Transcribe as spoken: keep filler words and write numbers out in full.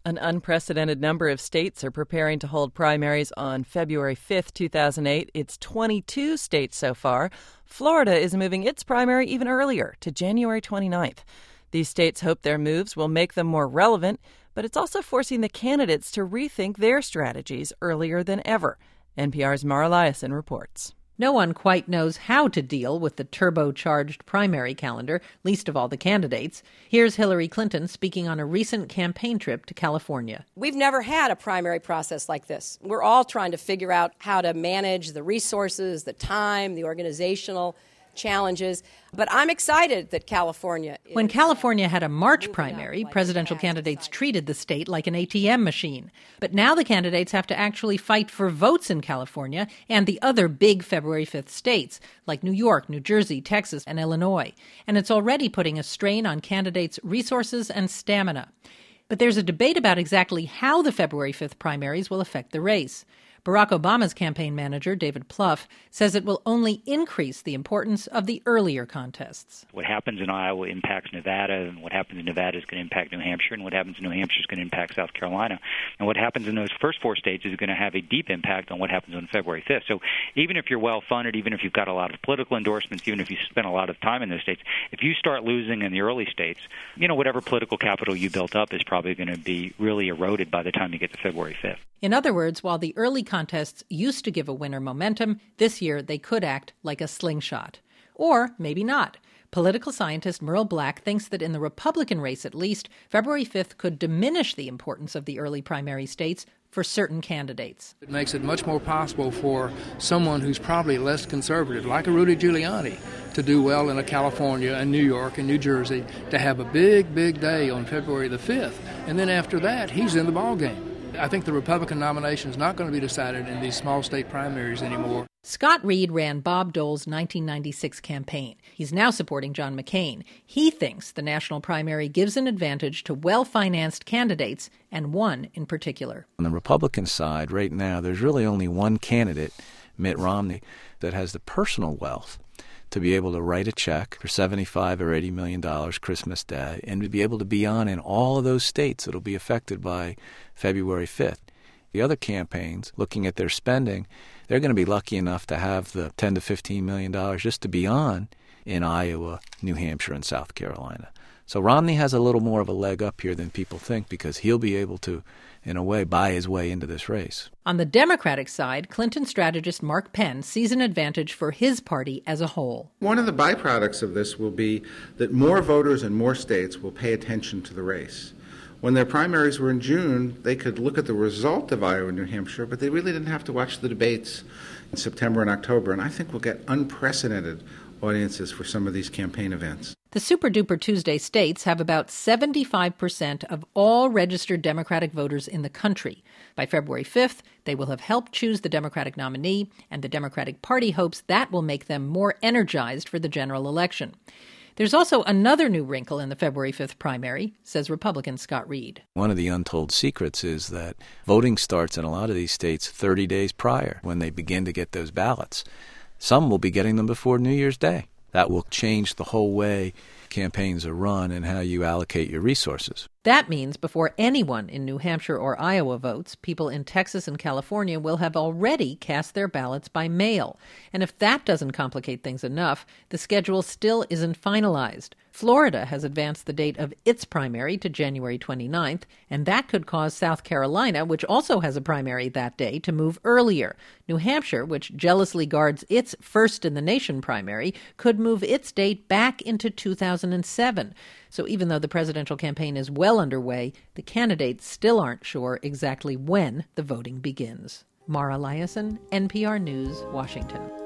An unprecedented number of states are preparing to hold primaries on February fifth, two thousand eight. It's twenty-two states so far. Florida is moving its primary even earlier, to January twenty-ninth. These states hope their moves will make them more relevant, but it's also forcing the candidates to rethink their strategies earlier than ever. N P R's Mara Liasson reports. No one quite knows how to deal with the turbocharged primary calendar, least of all the candidates. Here's Hillary Clinton speaking on a recent campaign trip to California. We've never had a primary process like this. We're all trying to figure out how to manage the resources, the time, the organizational challenges. But I'm excited that California is When California had a March primary, presidential candidates treated the state like an A T M machine. But now the candidates have to actually fight for votes in California and the other big February fifth states, like New York, New Jersey, Texas, and Illinois. And it's already putting a strain on candidates' resources and stamina. But there's a debate about exactly how the February fifth primaries will affect the race. Barack Obama's campaign manager, David Plouffe, says it will only increase the importance of the earlier contests. What happens in Iowa impacts Nevada, and what happens in Nevada is going to impact New Hampshire, and what happens in New Hampshire is going to impact South Carolina. And what happens in those first four states is going to have a deep impact on what happens on February fifth. So even if you're well-funded, even if you've got a lot of political endorsements, even if you spend a lot of time in those states, if you start losing in the early states, you know, whatever political capital you built up is probably going to be really eroded by the time you get to February fifth. In other words, while the early contests used to give a winner momentum, this year they could act like a slingshot. Or maybe not. Political scientist Merle Black thinks that in the Republican race at least, February fifth could diminish the importance of the early primary states for certain candidates. It makes it much more possible for someone who's probably less conservative, like a Rudy Giuliani, to do well in a California and New York and New Jersey, to have a big, big day on February the fifth. And then after that, he's in the ballgame. I think the Republican nomination is not going to be decided in these small state primaries anymore. Scott Reed ran Bob Dole's nineteen ninety-six campaign. He's now supporting John McCain. He thinks the national primary gives an advantage to well-financed candidates, and one in particular. On the Republican side, right now, there's really only one candidate, Mitt Romney, that has the personal wealth to be able to write a check for seventy-five or eighty million dollars Christmas Day and to be able to be on in all of those states that will be affected by February fifth. The other campaigns, looking at their spending, they're going to be lucky enough to have the ten to fifteen million dollars just to be on in Iowa, New Hampshire, and South Carolina. So Romney has a little more of a leg up here than people think because he'll be able to, in a way, buy his way into this race. On the Democratic side, Clinton strategist Mark Penn sees an advantage for his party as a whole. One of the byproducts of this will be that more voters in more states will pay attention to the race. When their primaries were in June, they could look at the result of Iowa and New Hampshire, but they really didn't have to watch the debates in September and October. And I think we'll get unprecedented audiences for some of these campaign events. The Super Duper Tuesday states have about seventy-five percent of all registered Democratic voters in the country. By February fifth, they will have helped choose the Democratic nominee, and the Democratic Party hopes that will make them more energized for the general election. There's also another new wrinkle in the February fifth primary, says Republican Scott Reed. One of the untold secrets is that voting starts in a lot of these states thirty days prior when they begin to get those ballots. Some will be getting them before New Year's Day. That will change the whole way campaigns are run and how you allocate your resources. That means before anyone in New Hampshire or Iowa votes, people in Texas and California will have already cast their ballots by mail. And if that doesn't complicate things enough, the schedule still isn't finalized. Florida has advanced the date of its primary to January twenty-ninth, and that could cause South Carolina, which also has a primary that day, to move earlier. New Hampshire, which jealously guards its first-in-the-nation primary, could move its date back into two thousand seven. So even though the presidential campaign is well underway, the candidates still aren't sure exactly when the voting begins. Mara Liasson, N P R News, Washington.